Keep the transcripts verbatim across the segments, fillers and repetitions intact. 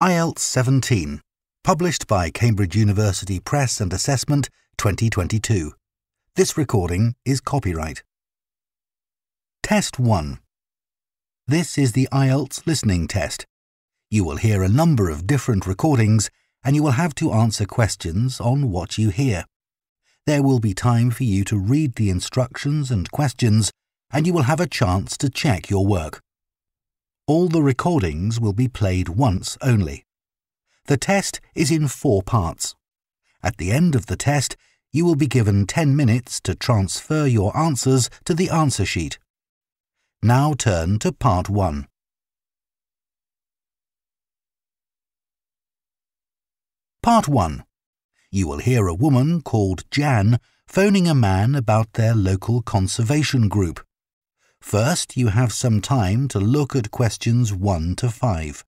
I E L T S seventeen, published by Cambridge University Press and Assessment twenty twenty-two. This recording is copyright. Test one. This is the I E L T S listening test. You will hear a number of different recordings and you will have to answer questions on what you hear. There will be time for you to read the instructions and questions and you will have a chance to check your work. All the recordings will be played once only. The test is in four parts. At the end of the test, you will be given ten minutes to transfer your answers to the answer sheet. Now turn to part one. Part one. You will hear a woman called Jan phoning a man about their local conservation group. First, you have some time to look at questions one to five.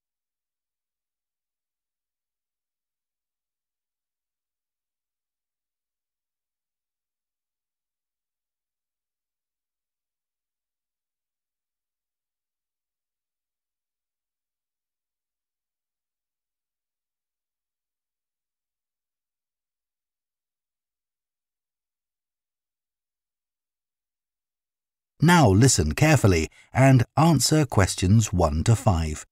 Now listen carefully and answer questions one to five.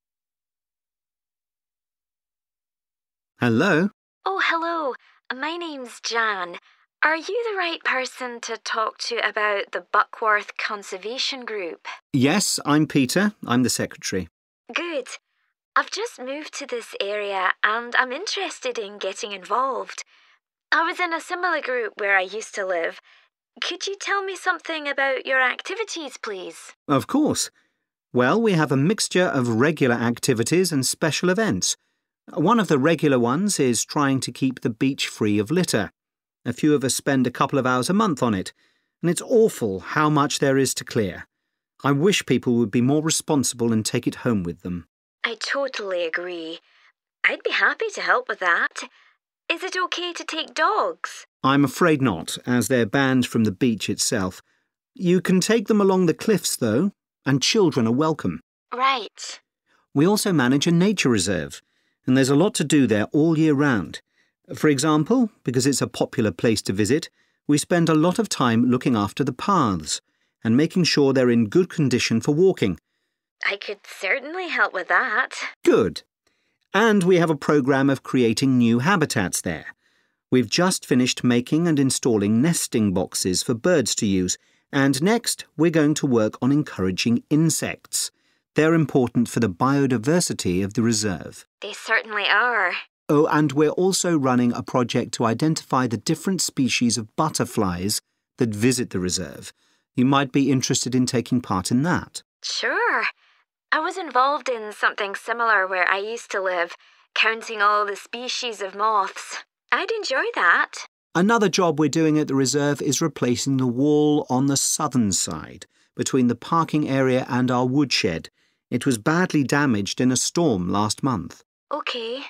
Hello? Oh, hello. My name's Jan. Are you the right person to talk to about the Buckworth Conservation Group? Yes, I'm Peter. I'm the secretary. Good. I've just moved to this area and I'm interested in getting involved. I was in a similar group where I used to live. Could you tell me something about your activities, please? Of course. Well, we have a mixture of regular activities and special events. One of the regular ones is trying to keep the beach free of litter. A few of us spend a couple of hours a month on it, and it's awful how much there is to clear. I wish people would be more responsible and take it home with them. I totally agree. I'd be happy to help with that. Is it okay to take dogs? I'm afraid not, as they're banned from the beach itself. You can take them along the cliffs, though, and children are welcome. Right. We also manage a nature reserve, and there's a lot to do there all year round. For example, because it's a popular place to visit, we spend a lot of time looking after the paths and making sure they're in good condition for walking. I could certainly help with that. Good. And we have a programme of creating new habitats there. We've just finished making and installing nesting boxes for birds to use, and next we're going to work on encouraging insects. They're important for the biodiversity of the reserve. They certainly are. Oh, and we're also running a project to identify the different species of butterflies that visit the reserve. You might be interested in taking part in that. Sure. I was involved in something similar where I used to live, counting all the species of moths. I'd enjoy that. Another job we're doing at the reserve is replacing the wall on the southern side, between the parking area and our woodshed. It was badly damaged in a storm last month. OK.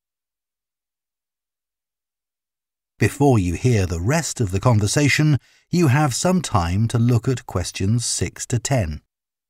Before you hear the rest of the conversation, you have some time to look at questions six to ten.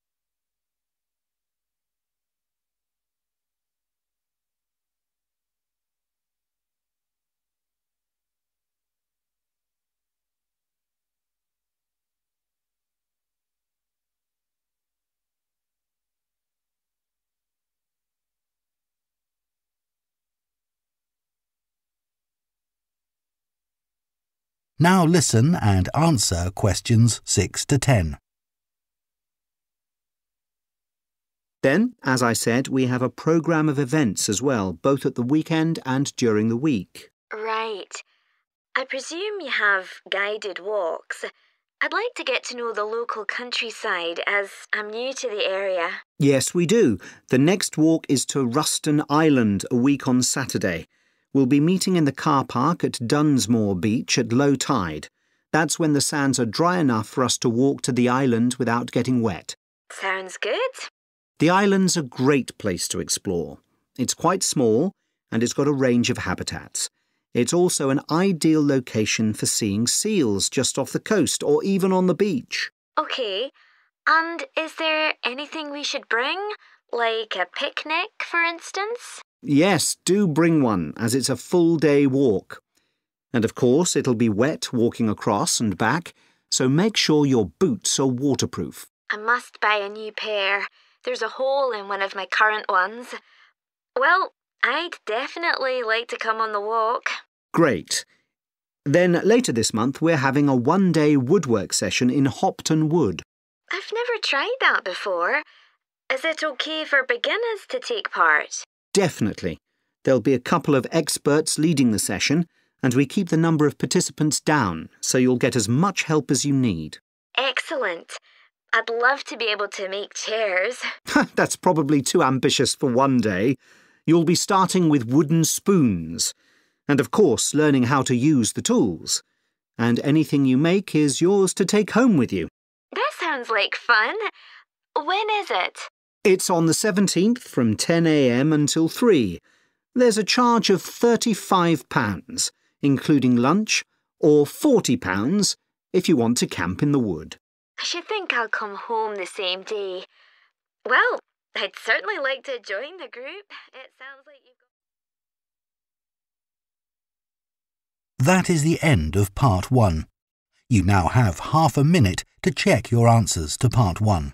Now listen and answer questions six to ten. Then, as I said, we have a programme of events as well, both at the weekend and during the week. Right. I presume you have guided walks. I'd like to get to know the local countryside as I'm new to the area. Yes, we do. The next walk is to Ruston Island a week on Saturday. We'll be meeting in the car park at Dunsmore Beach at low tide. That's when the sands are dry enough for us to walk to the island without getting wet. Sounds good. The island's a great place to explore. It's quite small and it's got a range of habitats. It's also an ideal location for seeing seals just off the coast or even on the beach. OK. And is there anything we should bring? Like a picnic, for instance? Yes, do bring one, as it's a full-day walk. And of course, it'll be wet walking across and back, so make sure your boots are waterproof. I must buy a new pair. There's a hole in one of my current ones. Well, I'd definitely like to come on the walk. Great. Then later this month, we're having a one-day woodwork session in Hopton Wood. I've never tried that before. Is it okay for beginners to take part? Definitely. There'll be a couple of experts leading the session, and we keep the number of participants down, so you'll get as much help as you need. Excellent. I'd love to be able to make chairs. That's probably too ambitious for one day. You'll be starting with wooden spoons, and of course learning how to use the tools. And anything you make is yours to take home with you. That sounds like fun. When is it? It's on the seventeenth from ten a m until three. There's a charge of thirty-five pounds, including lunch, or forty pounds if you want to camp in the wood. I should think I'll come home the same day. Well, I'd certainly like to join the group. It sounds like you've got... That is the end of part one. You now have half a minute to check your answers to part one.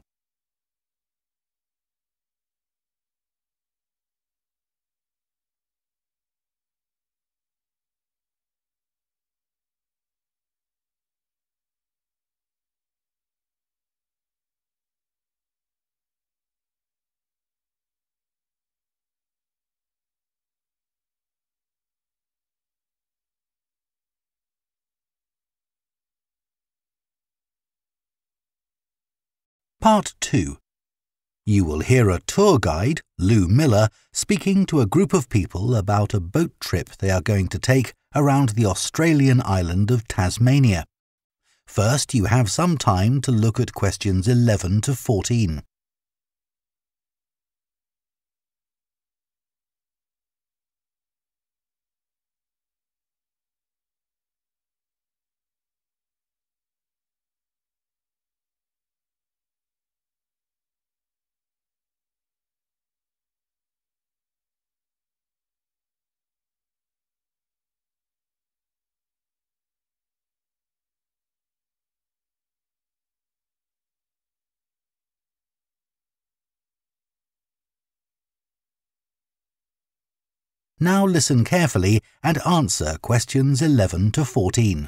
Part two. You will hear a tour guide, Lou Miller, speaking to a group of people about a boat trip they are going to take around the Australian island of Tasmania. First, you have some time to look at questions eleven to fourteen. Now listen carefully and answer questions eleven to fourteen.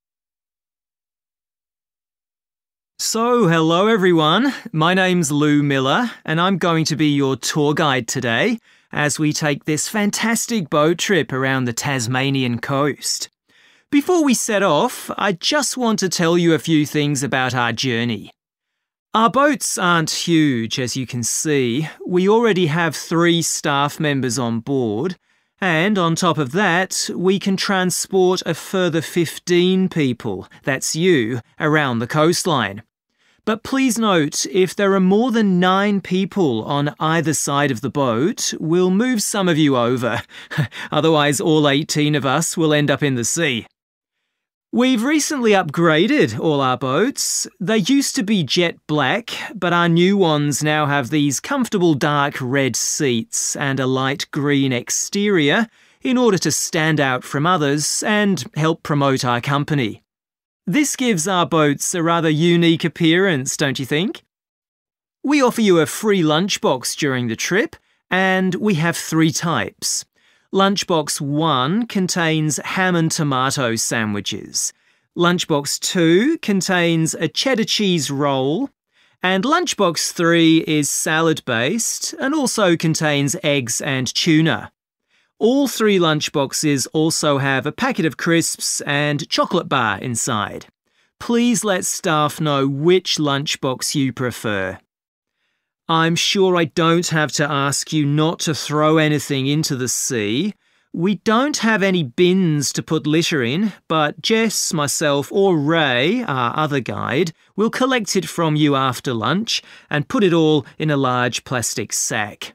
So, hello everyone. My name's Lou Miller and I'm going to be your tour guide today as we take this fantastic boat trip around the Tasmanian coast. Before we set off, I just want to tell you a few things about our journey. Our boats aren't huge, as you can see. We already have three staff members on board. And on top of that, we can transport a further fifteen people, that's you, around the coastline. But please note, if there are more than nine people on either side of the boat, we'll move some of you over. Otherwise, all eighteen of us will end up in the sea. We've recently upgraded all our boats. They used to be jet black, but our new ones now have these comfortable dark red seats and a light green exterior in order to stand out from others and help promote our company. This gives our boats a rather unique appearance, don't you think? We offer you a free lunchbox during the trip, and we have three types. Lunchbox one contains ham and tomato sandwiches. Lunchbox two contains a cheddar cheese roll. And Lunchbox three is salad-based and also contains eggs and tuna. All three lunchboxes also have a packet of crisps and chocolate bar inside. Please let staff know which lunchbox you prefer. I'm sure I don't have to ask you not to throw anything into the sea. We don't have any bins to put litter in, but Jess, myself or Ray, our other guide, will collect it from you after lunch and put it all in a large plastic sack.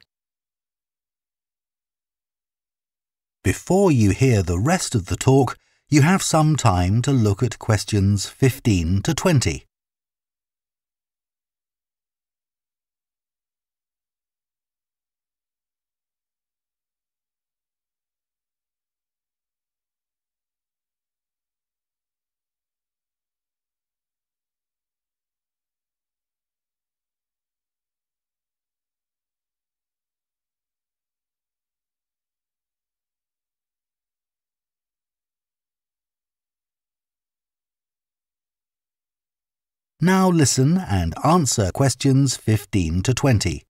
Before you hear the rest of the talk, you have some time to look at questions fifteen to twenty. Now listen and answer questions fifteen to twenty.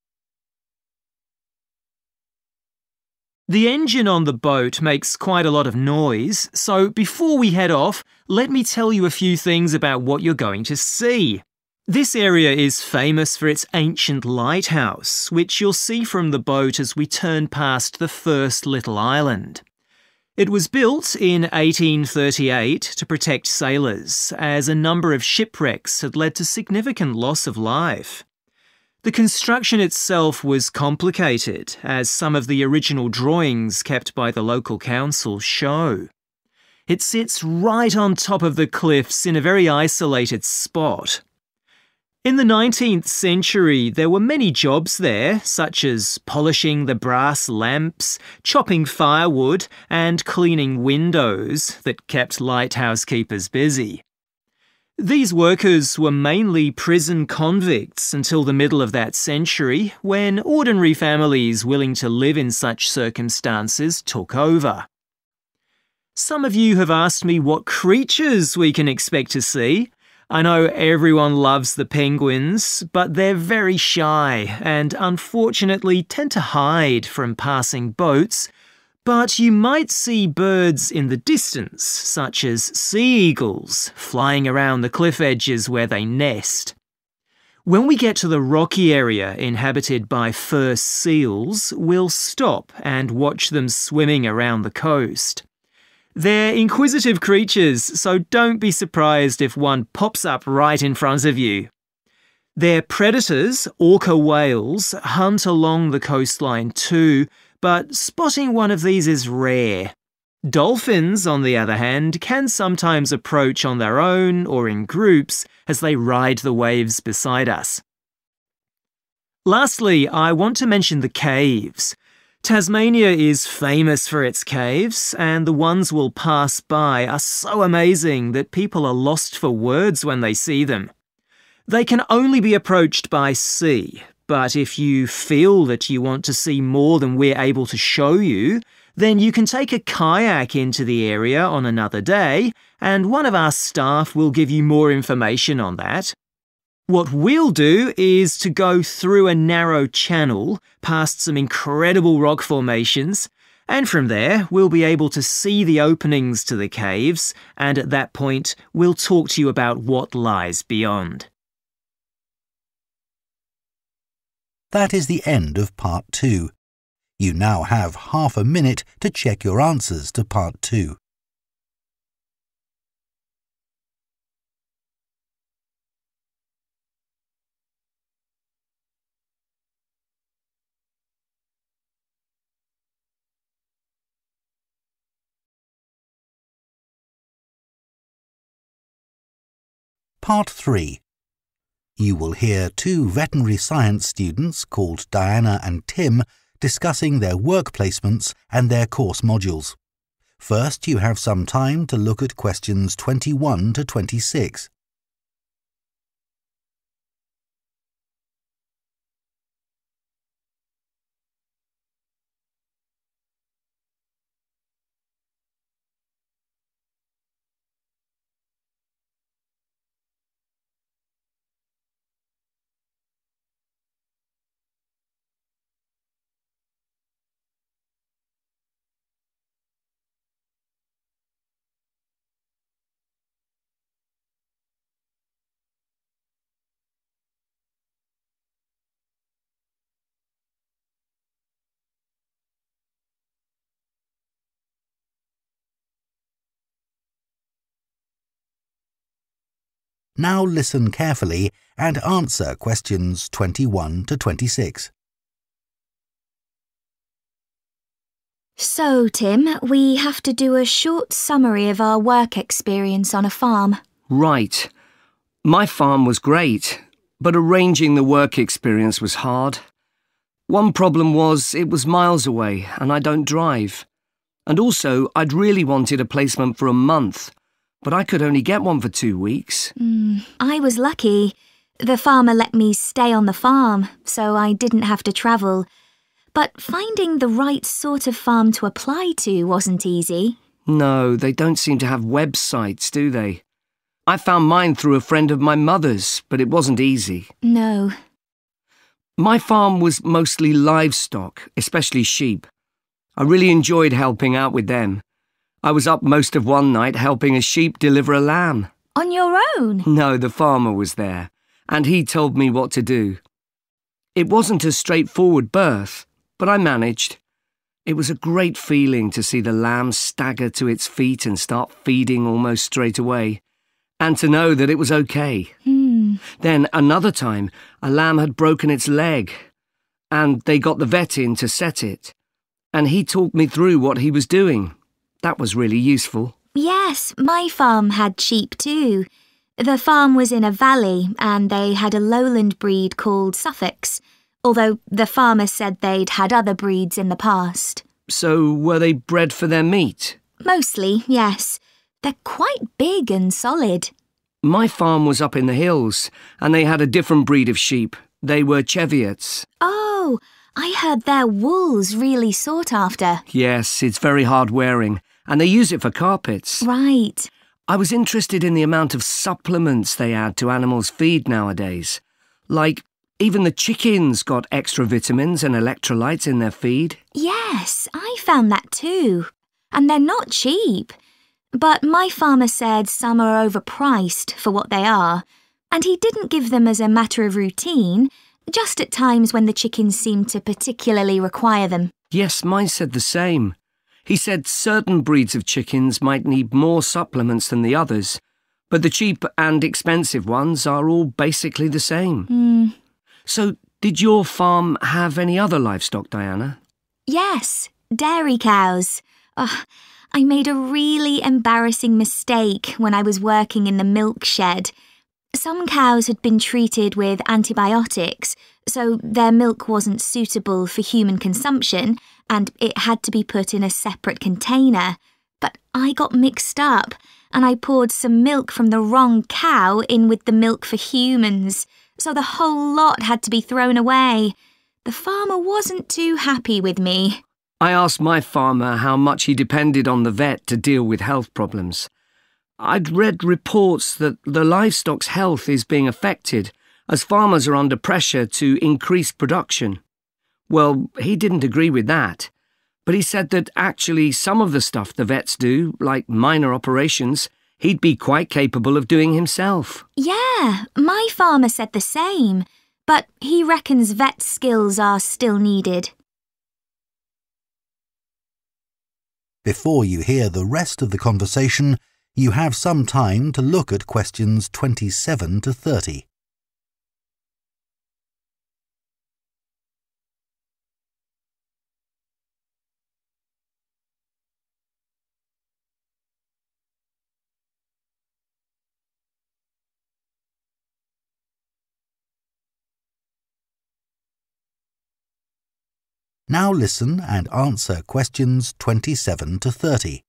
The engine on the boat makes quite a lot of noise, so before we head off, let me tell you a few things about what you're going to see. This area is famous for its ancient lighthouse, which you'll see from the boat as we turn past the first little island. It was built in eighteen thirty-eight to protect sailors, as a number of shipwrecks had led to significant loss of life. The construction itself was complicated, as some of the original drawings kept by the local council show. It sits right on top of the cliffs in a very isolated spot. In the nineteenth century, there were many jobs there, such as polishing the brass lamps, chopping firewood, and cleaning windows that kept lighthouse keepers busy. These workers were mainly prison convicts until the middle of that century, when ordinary families willing to live in such circumstances took over. Some of you have asked me what creatures we can expect to see. I know everyone loves the penguins, but they're very shy and unfortunately tend to hide from passing boats. But you might see birds in the distance, such as sea eagles, flying around the cliff edges where they nest. When we get to the rocky area inhabited by fur seals, we'll stop and watch them swimming around the coast. They're inquisitive creatures, so don't be surprised if one pops up right in front of you. Their predators, orca whales, hunt along the coastline too, but spotting one of these is rare. Dolphins, on the other hand, can sometimes approach on their own or in groups as they ride the waves beside us. Lastly, I want to mention the caves. Tasmania is famous for its caves, and the ones we'll pass by are so amazing that people are lost for words when they see them. They can only be approached by sea, but if you feel that you want to see more than we're able to show you, then you can take a kayak into the area on another day, and one of our staff will give you more information on that. What we'll do is to go through a narrow channel, past some incredible rock formations, and from there we'll be able to see the openings to the caves, and at that point we'll talk to you about what lies beyond. That is the end of part two. You now have half a minute to check your answers to part two. Part three. You will hear two veterinary science students called Diana and Tim discussing their work placements and their course modules. First, you have some time to look at questions twenty-one to twenty-six. Now listen carefully and answer questions twenty-one to twenty-six. So, Tim, we have to do a short summary of our work experience on a farm. Right. My farm was great, but arranging the work experience was hard. One problem was it was miles away and I don't drive. And also, I'd really wanted a placement for a month, but I could only get one for two weeks. Mm, I was lucky. The farmer let me stay on the farm, so I didn't have to travel. But finding the right sort of farm to apply to wasn't easy. No, they don't seem to have websites, do they? I found mine through a friend of my mother's, but it wasn't easy. No. My farm was mostly livestock, especially sheep. I really enjoyed helping out with them. I was up most of one night helping a sheep deliver a lamb. On your own? No, the farmer was there, and he told me what to do. It wasn't a straightforward birth, but I managed. It was a great feeling to see the lamb stagger to its feet and start feeding almost straight away, and to know that it was okay. Hmm. Then another time, a lamb had broken its leg, and they got the vet in to set it, and he talked me through what he was doing. That was really useful. Yes, my farm had sheep too. The farm was in a valley and they had a lowland breed called Suffolks, although the farmer said they'd had other breeds in the past. So were they bred for their meat? Mostly, yes. They're quite big and solid. My farm was up in the hills, and they had a different breed of sheep. They were Cheviots. Oh, I heard their wool's really sought after. Yes, it's very hard wearing, and they use it for carpets. Right. I was interested in the amount of supplements they add to animals' feed nowadays. Like, even the chickens got extra vitamins and electrolytes in their feed. Yes, I found that too. And they're not cheap. But my farmer said some are overpriced for what they are, and he didn't give them as a matter of routine, just at times when the chickens seemed to particularly require them. Yes, mine said the same. He said certain breeds of chickens might need more supplements than the others, but the cheap and expensive ones are all basically the same. Mm. So, did your farm have any other livestock, Diana? Yes, dairy cows. Oh, I made a really embarrassing mistake when I was working in the milk shed. Some cows had been treated with antibiotics, so their milk wasn't suitable for human consumption, and it had to be put in a separate container. But I got mixed up, and I poured some milk from the wrong cow in with the milk for humans, so the whole lot had to be thrown away. The farmer wasn't too happy with me. I asked my farmer how much he depended on the vet to deal with health problems. I'd read reports that the livestock's health is being affected as farmers are under pressure to increase production. Well, he didn't agree with that, but he said that actually some of the stuff the vets do, like minor operations, he'd be quite capable of doing himself. Yeah, my farmer said the same, but he reckons vet skills are still needed. Before you hear the rest of the conversation, you have some time to look at questions twenty-seven to thirty. Now listen and answer questions twenty-seven to thirty.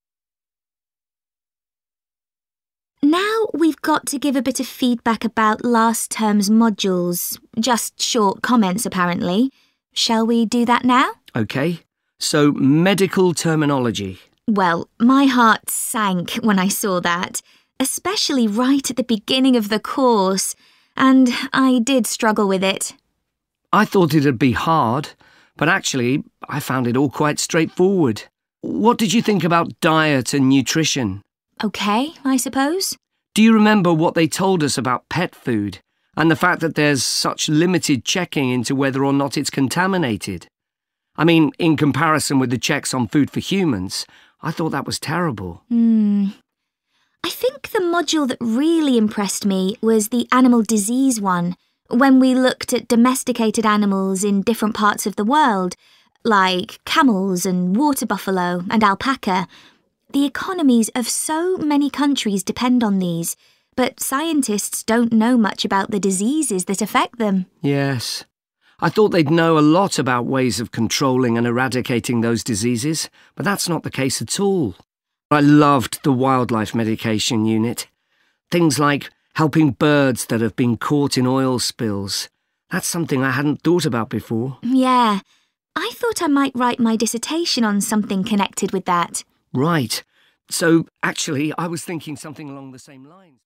Now we've got to give a bit of feedback about last term's modules. Just short comments, apparently. Shall we do that now? OK, so medical terminology. Well, my heart sank when I saw that, especially right at the beginning of the course, and I did struggle with it. I thought it'd be hard, but actually I found it all quite straightforward. What did you think about diet and nutrition? OK, I suppose. Do you remember what they told us about pet food and the fact that there's such limited checking into whether or not it's contaminated? I mean, in comparison with the checks on food for humans, I thought that was terrible. Hmm. I think the module that really impressed me was the animal disease one, when we looked at domesticated animals in different parts of the world, like camels and water buffalo and alpaca. The economies of so many countries depend on these, but scientists don't know much about the diseases that affect them. Yes. I thought they'd know a lot about ways of controlling and eradicating those diseases, but that's not the case at all. I loved the wildlife medication unit. Things like helping birds that have been caught in oil spills. That's something I hadn't thought about before. Yeah, I thought I might write my dissertation on something connected with that. Right. So, actually, I was thinking something along the same lines.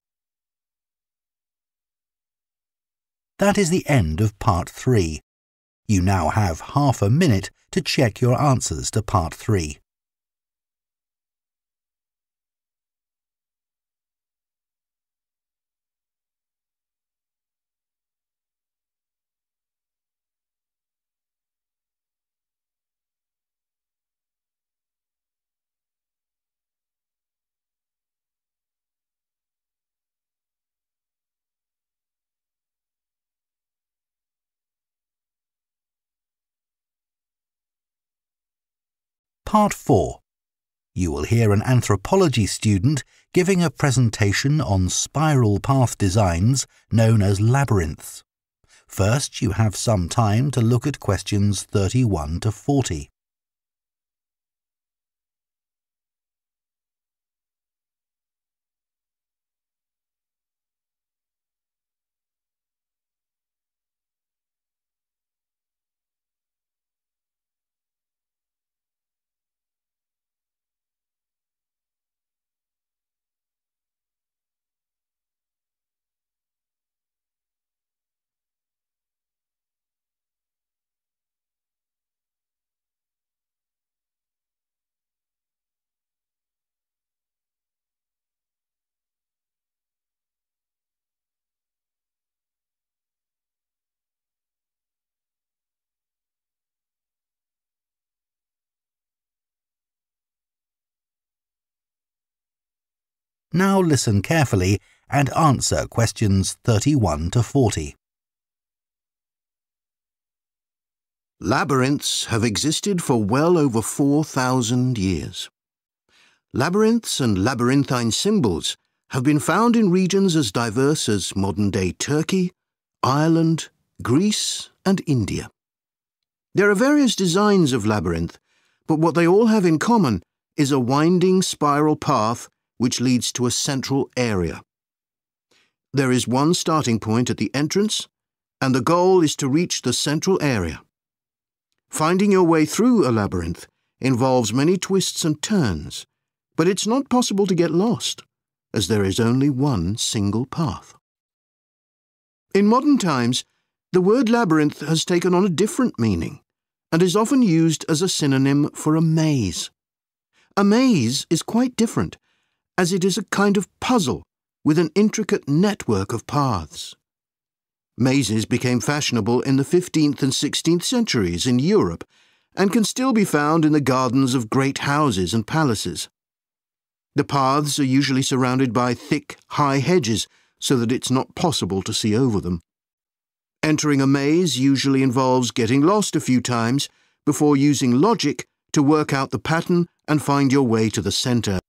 That is the end of part three. You now have half a minute to check your answers to part three. Part four. You will hear an anthropology student giving a presentation on spiral path designs known as labyrinths. First, you have some time to look at questions thirty-one to forty. Now listen carefully and answer questions thirty-one to forty. Labyrinths have existed for well over four thousand years. Labyrinths and labyrinthine symbols have been found in regions as diverse as modern-day Turkey, Ireland, Greece and India. There are various designs of labyrinth, but what they all have in common is a winding spiral path which leads to a central area. There is one starting point at the entrance, and the goal is to reach the central area. Finding your way through a labyrinth involves many twists and turns, but it's not possible to get lost, as there is only one single path. In modern times, the word labyrinth has taken on a different meaning, and is often used as a synonym for a maze. A maze is quite different, as it is a kind of puzzle with an intricate network of paths. Mazes became fashionable in the fifteenth and sixteenth centuries in Europe and can still be found in the gardens of great houses and palaces. The paths are usually surrounded by thick, high hedges so that it's not possible to see over them. Entering a maze usually involves getting lost a few times before using logic to work out the pattern and find your way to the centre.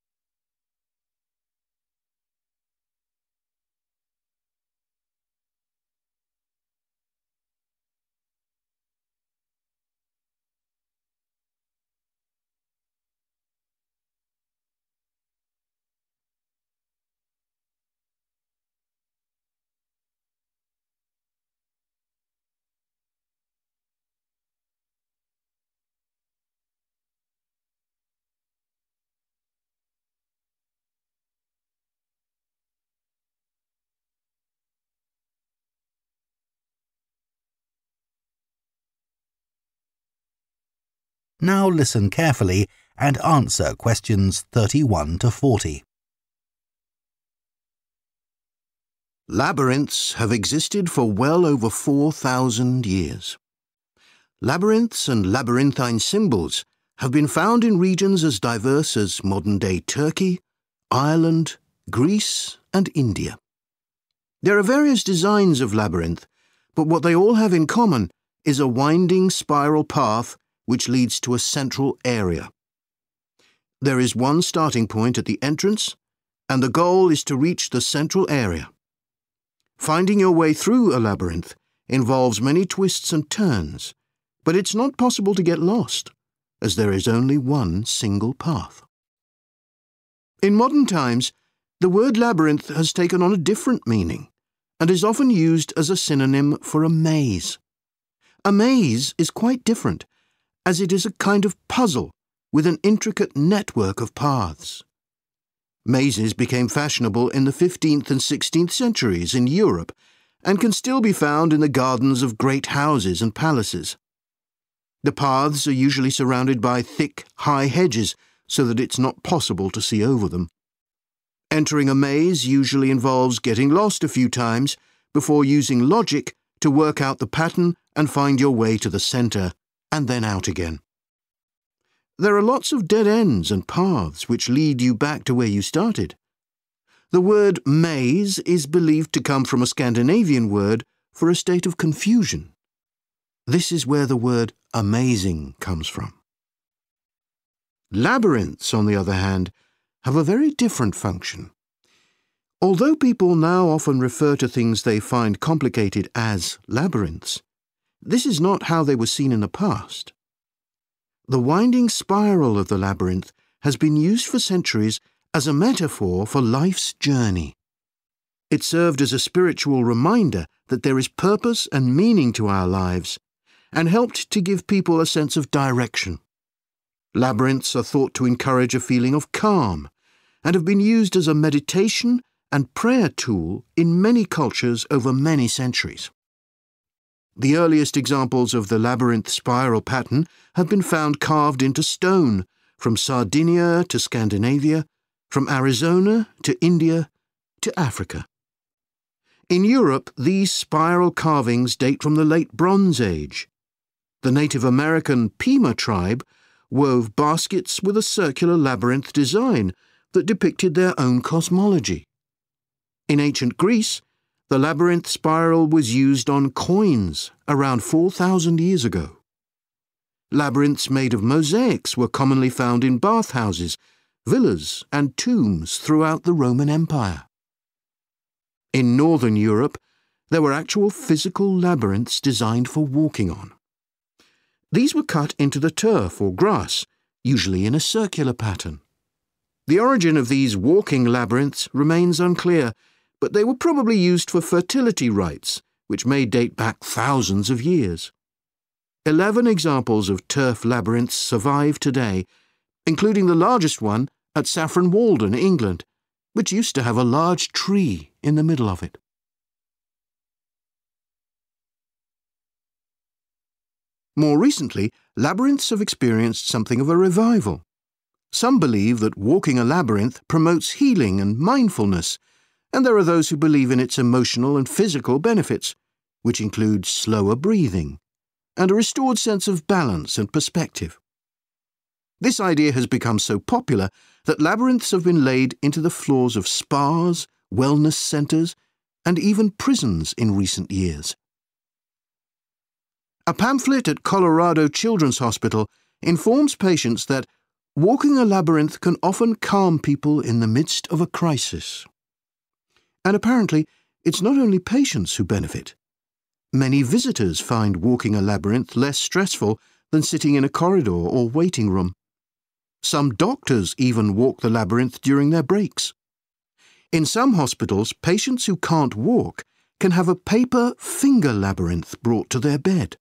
Now listen carefully and answer questions thirty-one to forty. Labyrinths have existed for well over four thousand years. Labyrinths and labyrinthine symbols have been found in regions as diverse as modern-day Turkey, Ireland, Greece and India. There are various designs of labyrinth, but what they all have in common is a winding spiral path which leads to a central area. There is one starting point at the entrance, and the goal is to reach the central area. Finding your way through a labyrinth involves many twists and turns, but it's not possible to get lost, as there is only one single path. In modern times, the word labyrinth has taken on a different meaning, and is often used as a synonym for a maze. A maze is quite different, as it is a kind of puzzle with an intricate network of paths. Mazes became fashionable in the fifteenth and sixteenth centuries in Europe and can still be found in the gardens of great houses and palaces. The paths are usually surrounded by thick, high hedges so that it's not possible to see over them. Entering a maze usually involves getting lost a few times before using logic to work out the pattern and find your way to the centre and then out again. There are lots of dead ends and paths which lead you back to where you started. The word maze is believed to come from a Scandinavian word for a state of confusion. This is where the word amazing comes from. Labyrinths, on the other hand, have a very different function. Although people now often refer to things they find complicated as labyrinths, this is not how they were seen in the past. The winding spiral of the labyrinth has been used for centuries as a metaphor for life's journey. It served as a spiritual reminder that there is purpose and meaning to our lives, and helped to give people a sense of direction. Labyrinths are thought to encourage a feeling of calm, and have been used as a meditation and prayer tool in many cultures over many centuries. The earliest examples of the labyrinth spiral pattern have been found carved into stone, from Sardinia to Scandinavia, from Arizona to India to Africa. In Europe, these spiral carvings date from the late Bronze Age. The Native American Pima tribe wove baskets with a circular labyrinth design that depicted their own cosmology. In ancient Greece, the labyrinth spiral was used on coins around four thousand years ago. Labyrinths made of mosaics were commonly found in bathhouses, villas, and tombs throughout the Roman Empire. In northern Europe, there were actual physical labyrinths designed for walking on. These were cut into the turf or grass, usually in a circular pattern. The origin of these walking labyrinths remains unclear, but they were probably used for fertility rites, which may date back thousands of years. Eleven examples of turf labyrinths survive today, including the largest one at Saffron Walden, England, which used to have a large tree in the middle of it. More recently, labyrinths have experienced something of a revival. Some believe that walking a labyrinth promotes healing and mindfulness, and there are those who believe in its emotional and physical benefits, which include slower breathing and a restored sense of balance and perspective. This idea has become so popular that labyrinths have been laid into the floors of spas, wellness centres, and even prisons in recent years. A pamphlet at Colorado Children's Hospital informs patients that walking a labyrinth can often calm people in the midst of a crisis. And apparently, it's not only patients who benefit. Many visitors find walking a labyrinth less stressful than sitting in a corridor or waiting room. Some doctors even walk the labyrinth during their breaks. In some hospitals, patients who can't walk can have a paper finger labyrinth brought to their bed.